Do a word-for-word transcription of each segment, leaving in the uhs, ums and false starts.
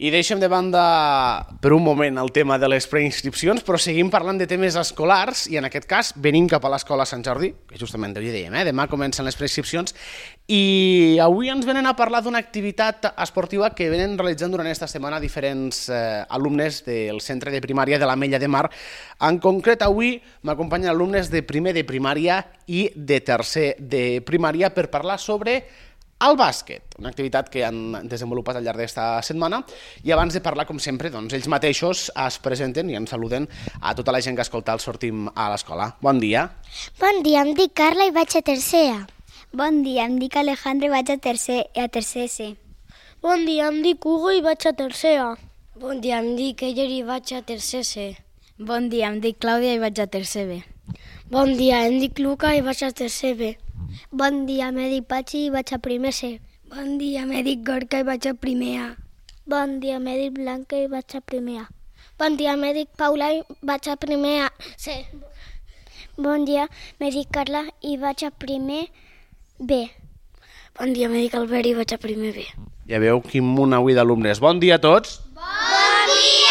I deixem de banda per un moment el tema de les preinscripcions, però seguim parlant de temes escolars i en aquest cas venim cap a l'escola Sant Jordi, que justament avui dèiem, eh? Demà comencen les preinscripcions i avui ens venen a parlar d'una activitat esportiva que venen realitzant durant aquesta setmana diferents eh, alumnes del centre de primària de l'Ametlla de Mar. En concret, avui m'acompanyen alumnes de primer de primària i de tercer de primària per parlar sobre el bàsquet, una activitat que han desenvolupat al llarg d'aquesta setmana i abans de parlar, com sempre, doncs, ells mateixos es presenten i ens saluden a tota la gent que escolta el Sortim a l'Escola. Bon dia. Bon dia, em dic Carla i vaig a tercer A. Bon dia, em dic Alejandra i vaig a tercer, a tercer C. Bon dia, em dic Hugo i vaig a tercer A. Bon dia, em dic Eller i vaig a tercer C. Bon dia, em dic Clàudia i vaig a tercer B. Bon dia, em dic Luca i vaig a tercer B. Bon dia, me dic Patxi i vaig a primer C. Bon dia, me dic Gorka i vaig a primer A. Bon dia, me dic Blanca i vaig a primer A. Bon dia, me dic Paula i vaig a primer A. C. Bon dia, me dic Carla i vaig a primer B. Bon dia, me dic Albert i vaig a primer B. Ja veu quin munt avui d'alumnes. Bon dia a tots. Bon dia!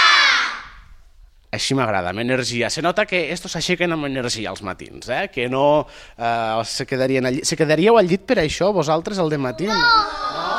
Així m'agrada, amb energia. Se nota que estos s'aixequen amb energia als matins, eh? Que no eh, se, quedarien al llit. Se quedaríeu al llit per això, vosaltres, al dematí? No! no?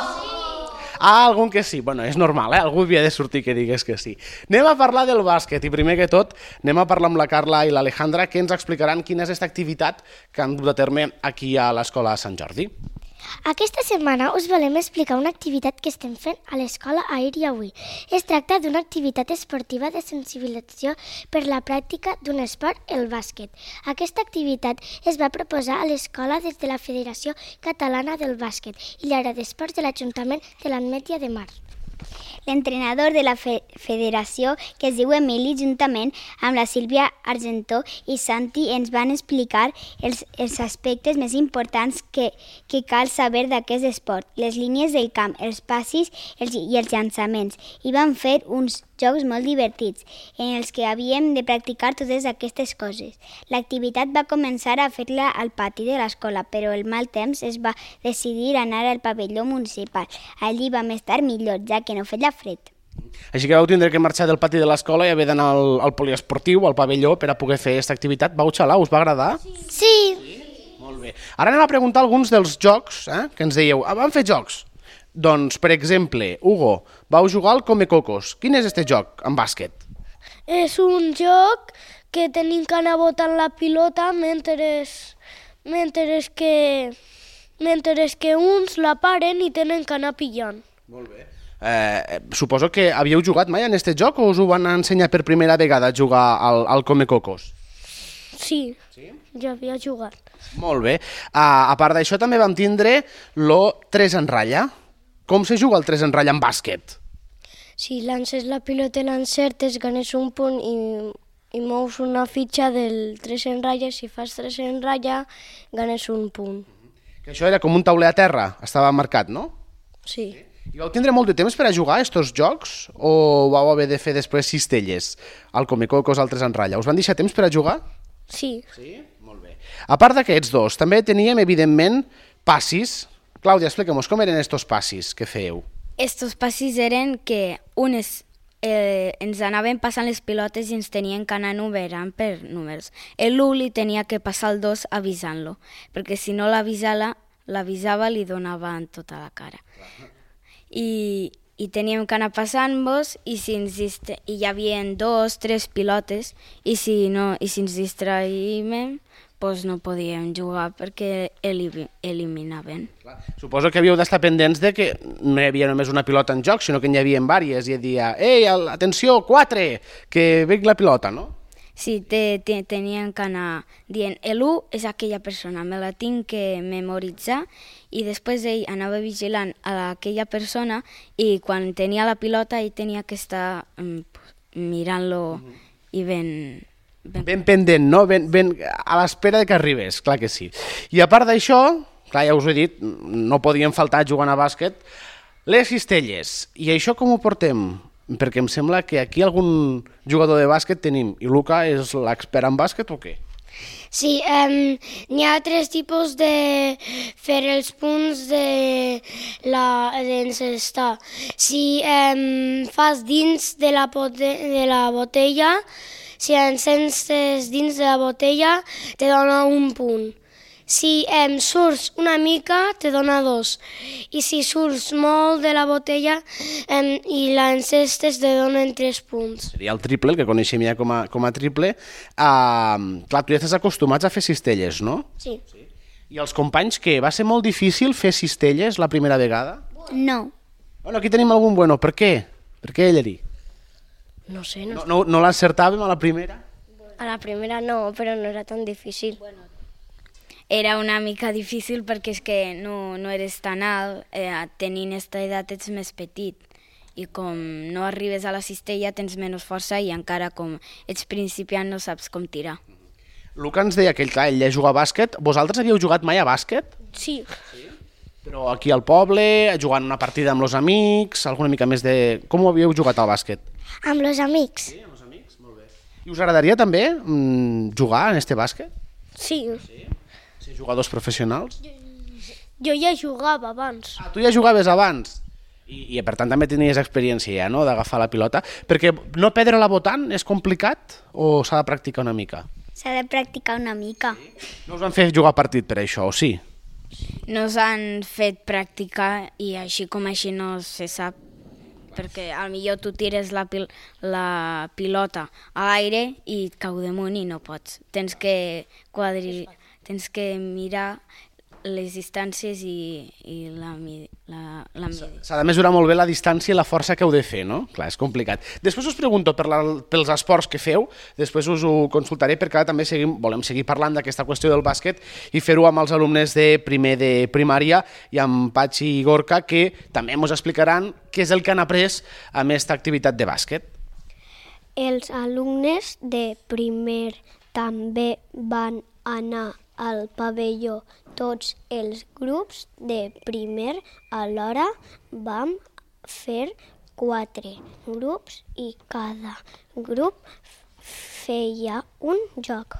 Ah, algun que sí. Bueno, és normal, eh? Algú havia de sortir que digués que sí. Anem a parlar del bàsquet i primer que tot anem a parlar amb la Carla i l'Alejandra que ens explicaran quina és aquesta activitat que han dut a terme aquí a l'Escola Sant Jordi. Aquesta setmana us volem explicar una activitat que estem fent a l'escola ahir i avui. Es tracta d'una activitat esportiva de sensibilització per la pràctica d'un esport, el bàsquet. Aquesta activitat es va proposar a l'escola des de la Federació Catalana del Bàsquet i l'Àrea d'Esports de l'Ajuntament de l'Ametlla de Mar. L'entrenador de la fe federació, que es diu Emili, juntament amb la Sílvia Argentó i Santi, ens van explicar els, els aspectes més importants que, que cal saber d'aquest esport, les línies del camp, els passis els, i els llançaments. I van fer uns jocs molt divertits, en els que havíem de practicar totes aquestes coses. L'activitat va començar a fer-la al pati de l'escola, però el mal temps es va decidir anar al pavelló municipal. Allí vam estar millor, ja que no feia fred. Així que vau tindre que marxar del pati de l'escola i haver d'anar al, al poliesportiu, al pavelló, per a poder fer aquesta activitat. Vau xalar? Us va agradar? Sí. sí. sí? Molt bé. Ara anem a preguntar alguns dels jocs eh, que ens dèieu. Ah, vam fer jocs. Doncs, per exemple, Hugo, vau jugar al Comecocos. Quin és este joc en bàsquet? És un joc que tenim que anar botant la pilota mentre, mentre, que, mentre que uns la paren i tenen que anar pillant. Molt bé. Eh, suposo que havíeu jugat mai en este joc o us ho van ensenyar per primera vegada a jugar al, al Comecocos? Sí, sí, ja havia jugat. Molt bé. A, a part d'això també vam tindre lo tres en ratlla. Com se juga el tres en ratlla en bàsquet? Si lances la pilota i l'encertes, ganes un punt i, i mous una fitxa del tres en ratlla. Si fas tres en ratlla, ganes un punt. Que això era com un tauler a terra, estava marcat, no? Sí. I vau tindre molt de temps per a jugar a estos jocs o vau haver de fer després cistelles al Comecocos, al tres en ratlla? Us van deixar temps per a jugar? Sí. Sí? Molt bé. A part d'aquests dos, també teníem, evidentment, passis. Clàudia, explica'm-nos com eren estos passis que fèieu. Estos passis eren que unes eh, ens anaven passant les pilotes i ens tenien que anar numerant per números. L'u li tenia que passar el dos avisant-lo, perquè si no l'avisava, l'avisava li donava en tota la cara. I, i teníem que anar passant-vos i, si ens distra... i hi havia dos, tres pilotes i si, no, i si ens distraïm, doncs no podíem jugar perquè eliminaven. Suposo que havíeu d'estar pendents de que no hi havia només una pilota en joc, sinó que n'hi havia diverses i et dia, ei, atenció, quatre, que ve la pilota, no? Sí, te, te, tenien que anar dient, l'u és aquella persona, me la tinc que memoritzar i després ell anava vigilant a aquella persona i quan tenia la pilota ell tenia que estar um, mirant-lo uh-huh. i ben... Ben, ben pendent, no? Ben, ben a l'espera que arribés, clar que sí. I a part d'això, clar, ja us he dit, no podien faltar jugant a bàsquet, les cistelles. I això com ho portem? Perquè em sembla que aquí algun jugador de bàsquet tenim. I Luca és l'expert en bàsquet o què? Sí, um, n'hi ha tres tipus de fer els punts de la d'encestar. Si um, fas dins de la, pote, de la botella, si encenses dins de la botella, te dona un punt. Si em surts una mica, te dona dos. I si surts molt de la botella em, i la encestes, te donen tres punts. Seria el triple, el que coneixem ja com a, com a triple. Uh, clar, tu ja estàs acostumats a fer cistelles, no? Sí. sí. I els companys, què? Va ser molt difícil fer cistelles la primera vegada? No. Bueno, aquí tenim algun bueno. Per què? Per què, Lleri? No sé. No, no, no, no l'encertàvem a la primera? A la primera no, però no era tan difícil. Bueno, era una mica difícil perquè és que no, no eres tan alt, eh, tenint aquesta edat ets més petit i com no arribes a la cistella tens menys força i encara com ets principiant no saps com tirar. Luca ens deia que ell, clar, ell ja juga a bàsquet. Vosaltres havíeu jugat mai a bàsquet? Sí. sí. Però aquí al poble, jugant una partida amb els amics, alguna mica més de... Com ho havíeu jugat al bàsquet? Amb els amics. Sí, amb els amics? Molt bé. I us agradaria també mm, jugar en este bàsquet? Sí. Sí? Jugadors professionals? Jo ja jugava abans. Ah, tu ja jugaves abans? I, i per tant també tenies experiència ja, no?, d'agafar la pilota. Perquè no perdre-la botant és complicat o s'ha de practicar una mica? S'ha de practicar una mica. Sí? No us van fer jugar partit per això, o sí? No s'han fet practicar i així com així no se sap, perquè al millor tu tires la, pil la pilota a l'aire i et cau damunt i no pots. Tens que quadri... Tens que mirar les distàncies i, i la, la, la mida. S'ha de mesurar molt bé la distància i la força que heu de fer, no? Clar, és complicat. Després us pregunto per la, pels esports que feu, després us ho consultaré perquè ara també seguim, volem seguir parlant d'aquesta qüestió del bàsquet i fer-ho amb els alumnes de primer de primària i amb Patxi i Gorka, que també ens explicaran què és el que han après amb aquesta activitat de bàsquet. Els alumnes de primer també van anar al pavelló. Tots els grups de primer alhora vam fer quatre grups i cada grup feia un joc.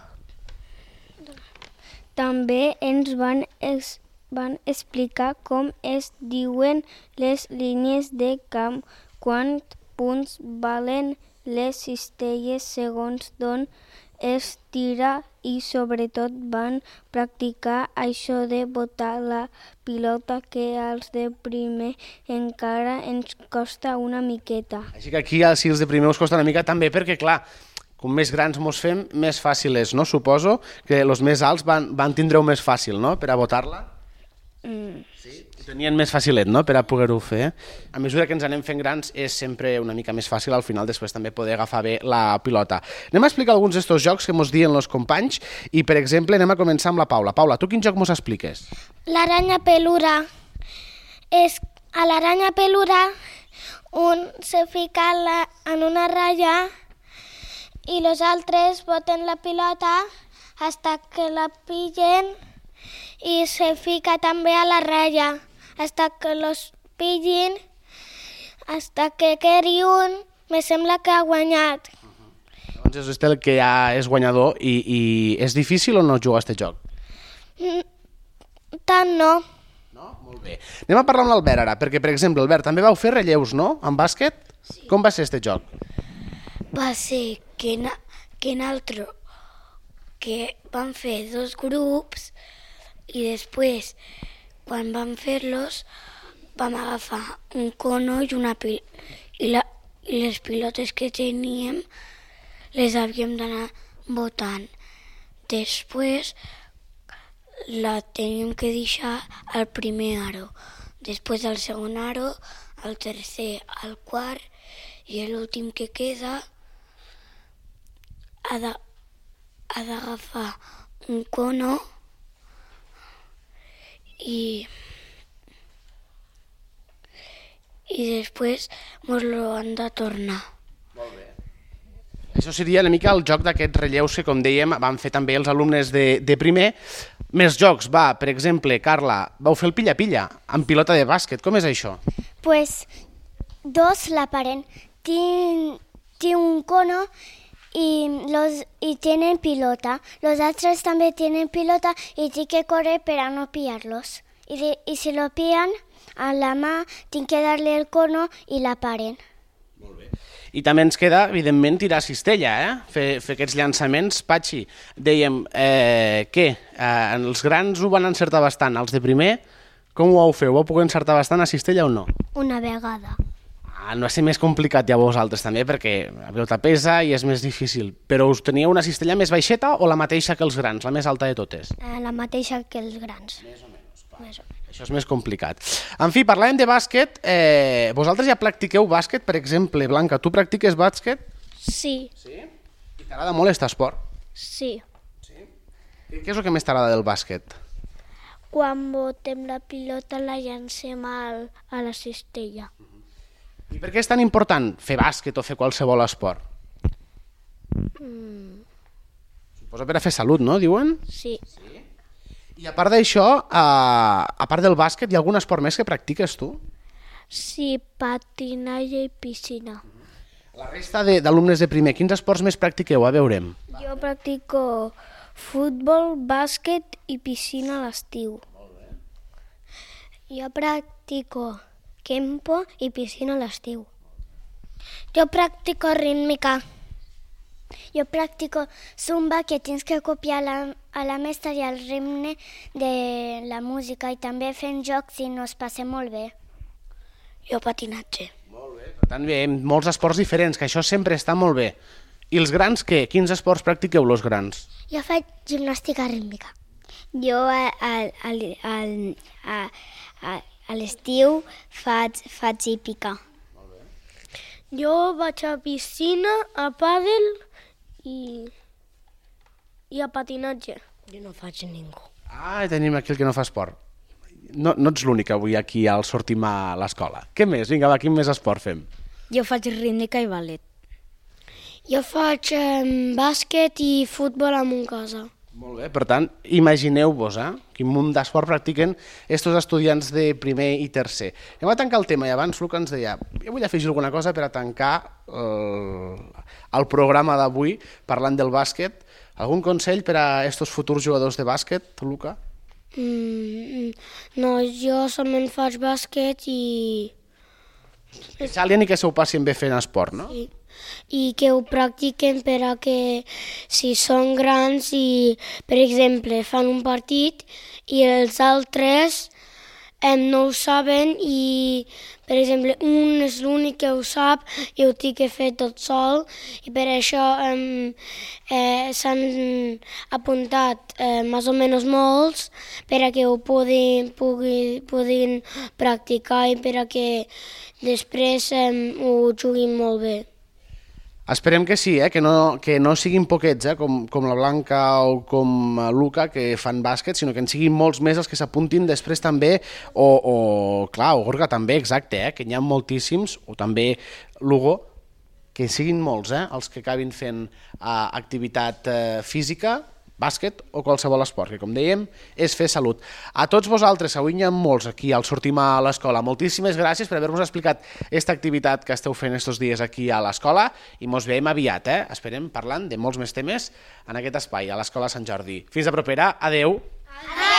També ens van, es, van explicar com es diuen les línies de camp, quants punts valen les cistelles segons d'on es tira i sobretot van practicar això de botar la pilota que als de primer encara ens costa una miqueta. Així que aquí si els de primer us costa una mica també perquè, clar, com més grans mos fem, més fàcil és, no? Suposo que els més alts van, van tindre-ho més fàcil, no?, per a botar-la? Mm. Sí? Tenien més facilet, no?, per a poder-ho fer. A mesura que ens anem fent grans és sempre una mica més fàcil al final després també poder agafar bé la pilota. Anem a explicar alguns d'estos jocs que mos diuen els companys i, per exemple, anem a començar amb la Paula. Paula, tu quin joc mos expliques? L'aranya pelura. És a l'aranya pelura un se fica la, en una ratlla i els altres boten la pilota hasta que la pillen i se fica també a la ratlla hasta que los pillin, hasta que quedi un, me sembla que ha guanyat. Uh-huh. Doncs és el que ja és guanyador i, i és difícil o no jugar a aquest joc? Mm, tant no. No? Molt bé. Anem a parlar amb l'Albert ara, perquè, per exemple, Albert, també vau fer relleus, no?, en bàsquet? Sí. Com va ser aquest joc? Va ser que, na, que nosaltres que vam fer dos grups i després, quan vam fer-los, vam agafar un cono i, una pil i, la, i les pilotes que teníem les havíem d'anar botant. Després la teníem que deixar al primer aro, després al segon aro, al tercer, al quart i l'últim que queda ha de, ha d'agafar un cono i i després mos lo han de tornar. Molt bé. Això seria una mica el joc d'aquests relleus que, com dèiem, van fer també els alumnes de, de primer. Més jocs, va, per exemple, Carla, vau fer el pilla-pilla amb pilota de bàsquet. Com és això? Pues dos la paren. Tinc, tinc un cono y, los, y tienen pilota. Los otros también tienen pilota y tienen que correr para no pillarlos. Y, de, y si lo pillan a la mà, tienen que darle el cono i la paren. Molt bé. I també ens queda, evidentment, tirar cistella, eh? fer, fer aquests llançaments. Patxi, dèiem, eh, què? Eh, els grans ho van encertar bastant, els de primer, com ho vau fer? Ho vau poder encertar bastant a cistella o no? Una vegada. Ah, no va ser més complicat ja vosaltres també, perquè la pilota pesa i és més difícil. Però us teníeu una cistella més baixeta o la mateixa que els grans, la més alta de totes? Eh, la mateixa que els grans. Més o menys. Més o menys. Això és més complicat. En fi, parlàvem de bàsquet. Eh, vosaltres ja practiqueu bàsquet, per exemple. Blanca, tu practiques bàsquet? Sí. Sí? I t'agrada molt aquest esport? Sí. Sí? Què és el que més t'agrada del bàsquet? Quan botem la pilota la llancem al, a la cistella. I per què és tan important fer bàsquet o fer qualsevol esport? Mm. Suposo per a fer salut, no, diuen? Sí. Sí. I a part d'això, eh, a part del bàsquet, hi ha algun esport més que practiques tu? Sí, patinatge i piscina. La resta de- d'alumnes de primer, quins esports més practiqueu? A veurem. Jo practico futbol, bàsquet i piscina a l'estiu. Jo practico kempo i piscina a l'estiu. Jo practico rítmica. Jo practico zumba, que tens que copiar la, a la mestra i el ritme de la música, i també fent jocs i nos passem molt bé. Jo patinatge. Molt bé. Per tant, bé, molts esports diferents, que això sempre està molt bé. I els grans què? Quins esports practiqueu, els grans? Jo faig gimnàstica rítmica. Jo a, a, a, a, a, a l'estiu faig, faig hípica. Jo vaig a piscina, a pàdel i, i a patinatge. Jo no faig ningú. Ah, tenim aquí el que no fa esport. No, no ets l'únic avui aquí al sortim a l'escola. Què més? Vinga, va, quin més esport fem? Jo faig rítmica i ballet. Jo faig eh, bàsquet i futbol a mon casa. Molt bé, per tant, imagineu-vos, eh? Quin munt d'esport practiquen estos estudiants de primer i tercer. Anem a tancar el tema, i abans Luca ens deia, jo vull afegir alguna cosa per a tancar el, el programa d'avui parlant del bàsquet. Algun consell per a estos futurs jugadors de bàsquet, Luca? Mm, no, jo solament faig bàsquet i... Que salien i que s'ho passin bé fent esport, no? I, i que ho practiquen per a que si són grans i, per exemple, fan un partit i els altres em, no ho saben i, per exemple, un és l'únic que ho sap i ho té que fer tot sol i per això em, eh, s'han apuntat eh, més o menys molts per a que ho puguin, puguin, puguin practicar i per a que després em, ho juguin molt bé. Esperem que sí, eh? que, no, que no siguin poquets, eh? com, com la Blanca o com Luca, que fan bàsquet, sinó que en siguin molts més els que s'apuntin després també, o, o clar, o Gorga també, exacte, eh? que n'hi ha moltíssims, o també Lugo, que siguin molts eh? els que acabin fent uh, activitat uh, física, bàsquet o qualsevol esport, que com dèiem és fer salut. A tots vosaltres, avui n'hi ha molts aquí al Sortim a l'Escola. Moltíssimes gràcies per haver-nos explicat aquesta activitat que esteu fent estos dies aquí a l'Escola i mos veiem aviat, eh? Esperem parlant de molts més temes en aquest espai, a l'Escola Sant Jordi. Fins a propera, adeu! Adeu!